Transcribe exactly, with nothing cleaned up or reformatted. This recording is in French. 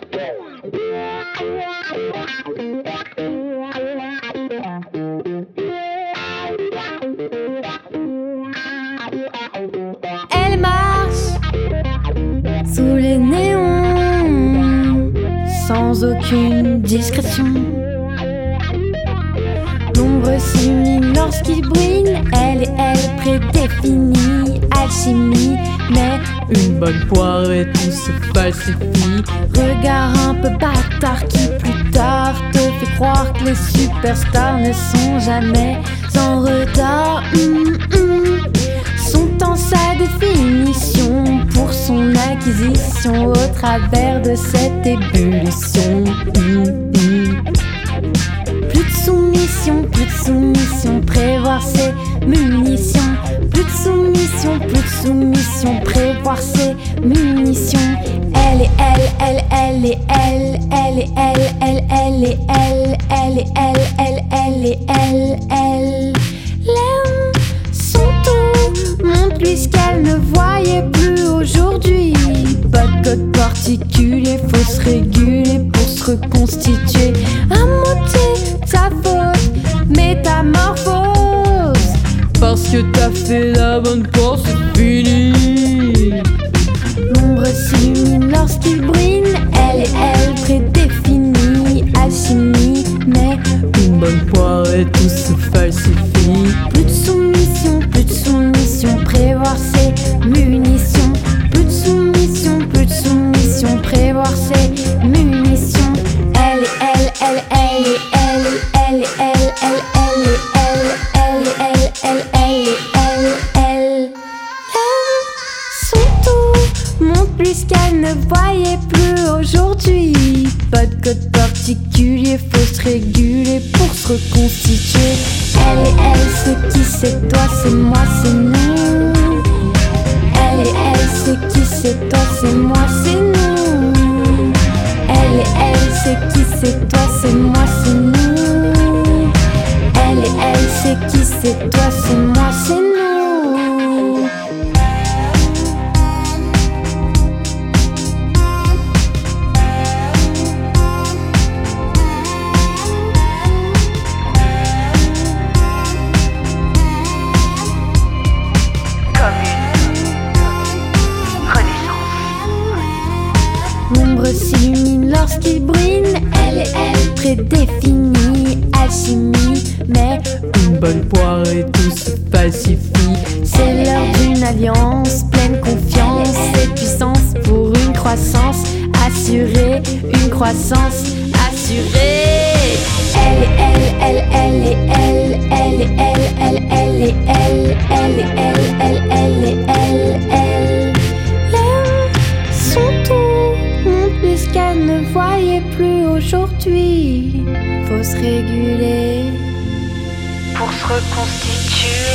Elle marche sous les néons, sans aucune discrétion. L'ombre s'illumine lorsqu'il brille, elle et elle prédéfinie. Alchimie, mais une bonne poire et tout se falsifie. Regard un peu bâtard qui plus tard te fait croire que les superstars ne sont jamais en retard. Mmh, mmh. Sont en sa définition pour son acquisition au travers de cette ébullition. Mmh, mmh. Plus de soumission, plus de soumission, prévoir ses munitions. Plus de soumission, plus de soumission, prévoir ses munitions. Elle et elle, elle, elle et elle, elle et elle, elle, elle et elle, elle et elle, elle, elle et elle, elle. L'aime, son tout monte puisqu'elle ne voyait plus aujourd'hui. Pas de code particulier, faut se réguler pour se reconstituer. À moitié ta faute, métamorphose. Parce que t'as fait la bonne course, c'est fini. L'ombre s'illumine lorsqu'il brille, elle et elle prédéfinie. Alchimie, mais une bonne poire et tout se falsifie. Plus de soumission, plus de soumission, prévoir ses munitions. Plus de soumission, plus de soumission, prévoir ses munitions. Elle et elle, elle, elle et elle, elle et elle, elle, elle et elle, elle et elle, elle, elle et elle, elle. Elle, son tout monte puisqu'elle ne voyait plus aujourd'hui. Pas de code particulier, faut se réguler pour se reconstituer. Elle et elle, c'est qui, c'est toi, c'est moi, c'est nous. Elle et elle, c'est qui, c'est toi, c'est moi, c'est nous. Elle et elle, c'est qui, c'est toi, c'est moi, c'est nous. Elle et elle, c'est qui, c'est toi, c'est moi, c'est nous. L'ombre s'illumine lorsqu'il brille, elle et elle prédéfinie. Alchimie, mais une bonne poire et tout se falsifie. c'est l'heure d'une alliance, pleine confiance et puissance pour une croissance assurée, une croissance assurée. Elle et elle, elle, elle et elle, elle et elle, elle, elle et elle, elle et elle, elle, elle et elle, elle. L'aime, son tout monte puisqu'elle ne voyait plus aujourd'hui. Faut se réguler pour se reconstituer.